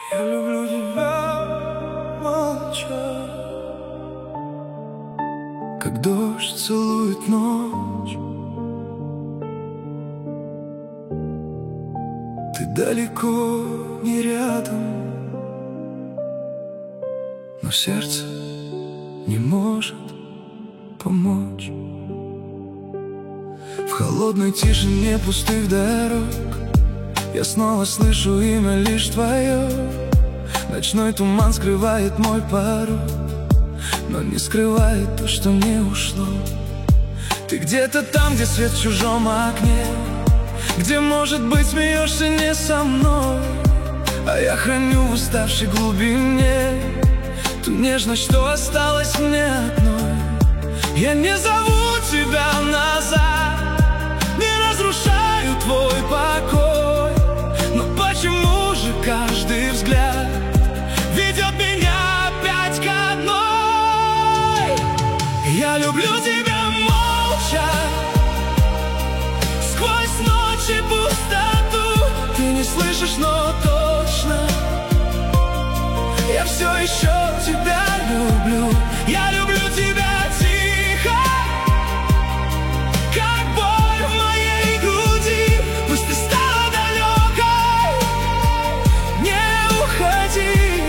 Я люблю тебя молча, как дождь целует ночь. Ты далеко не рядом, но сердце не может помочь. В холодной тишине пустых дорог я снова слышу имя лишь твое. Ночной туман скрывает мой порог, но не скрывает то, что не ушло. Ты где-то там, где свет в чужом окне, где, может быть, смеешься не со мной, а я храню в уставшей глубине ту нежность, что осталась мне одной. Я не зову тебя назад, не разрушаю твой покой, но почему же каждый взгляд ведет меня опять к одной? Я люблю тебя молча, сквозь ночь и пустоту. Ты не слышишь, но точно я все еще тебя люблю. Я люблю тебя тихо, как боль в моей груди. Пусть ты стала далекой, не уходи,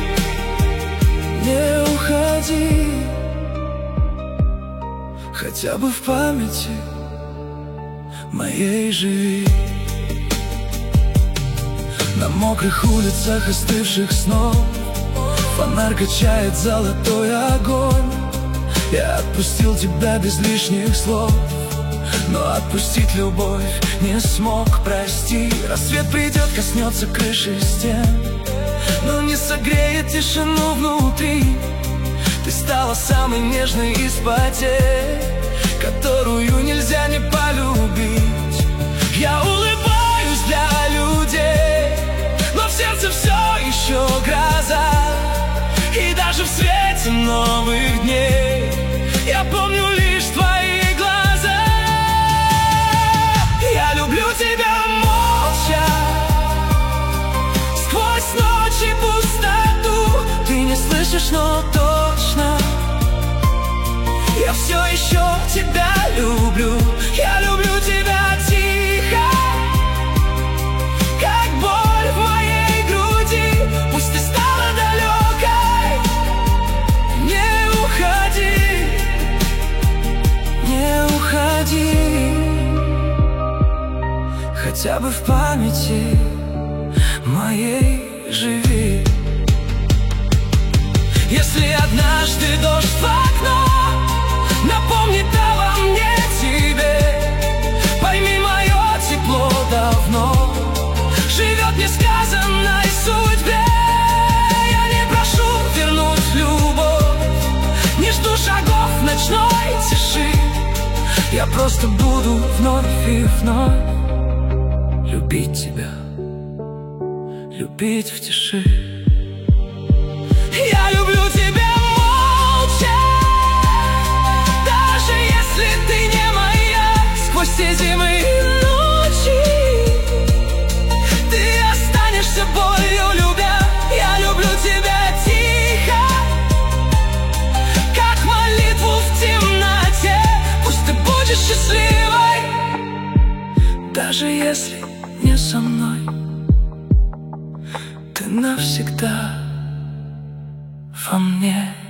не уходи. Хотя бы в памяти моей живи. На мокрых улицах остывших снов фонарь качает золотой огонь. Я отпустил тебя без лишних слов, но отпустить любовь не смог, прости. Рассвет придет, коснется крыши стен, но не согреет тишину внутри. Ты стала самой нежной из потерь, которую нельзя не полюбить. Я улыбаюсь для людей, но в сердце все еще гроза. И даже в свете новых дней я помню лишь твои глаза. Я люблю тебя молча, сквозь ночь и пустоту. Ты не слышишь, но точно я все еще тебя люблю. Я люблю тебя тихо, как боль в моей груди. Пусть ты стала далекой, не уходи, не уходи. Хотя бы в памяти моей живи. Если однажды дождь в окно напомнит обо мне тебе, пойми, мое тепло давно живет в несказанной судьбе. Я не прошу вернуть любовь, не жду шагов в ночной тиши. Я просто буду вновь и вновь любить тебя, любить в тиши. Я люблю тебя молча, даже если ты не моя. Сквозь все зимы и ночи ты останешься болью любя. Я люблю тебя тихо, как молитву в темноте. Пусть ты будешь счастливой, даже если не со мной. Ты навсегда во мне.